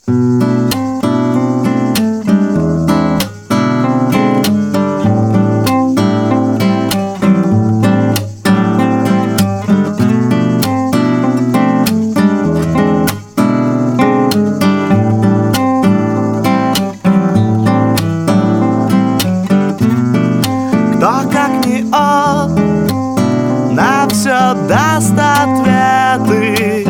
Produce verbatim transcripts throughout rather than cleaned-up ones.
Все даст ответы.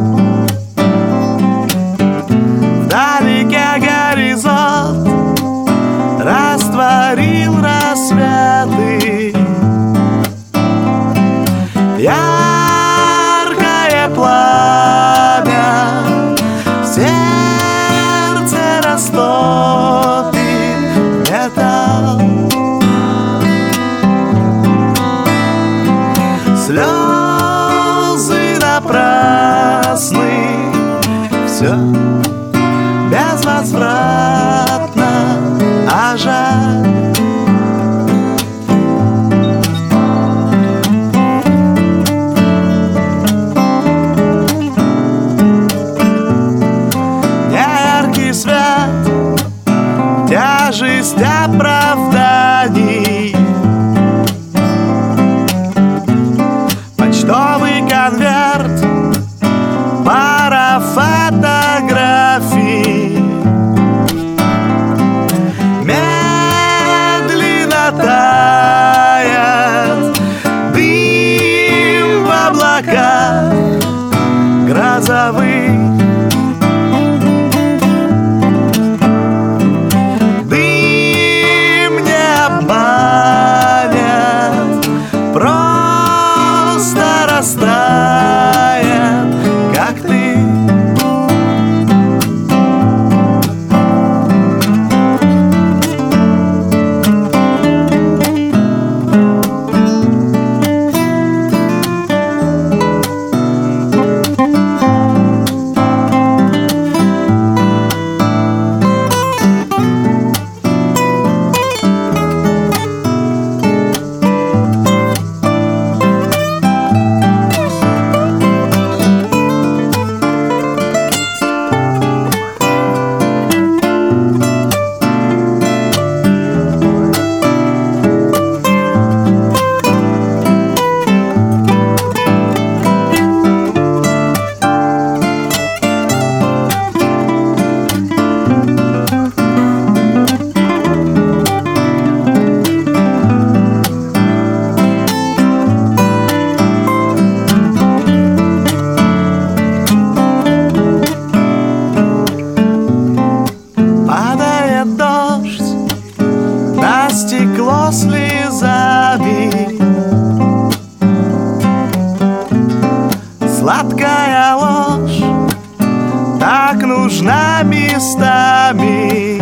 Вдалеке горизонт растворил рассветы. Яркое пламя в сердце растопит металл. Слезы напрасны, все безвозвратно, а жаль. Неяркий свет, тяжесть оправданий. Почтовый конверт, пара фотографий. Медленно тает дым в облаках грозовых. Дым не обманет, просто растает, как ты. Падает дождь на стекло слезами. Сладкая ложь так нужна местами.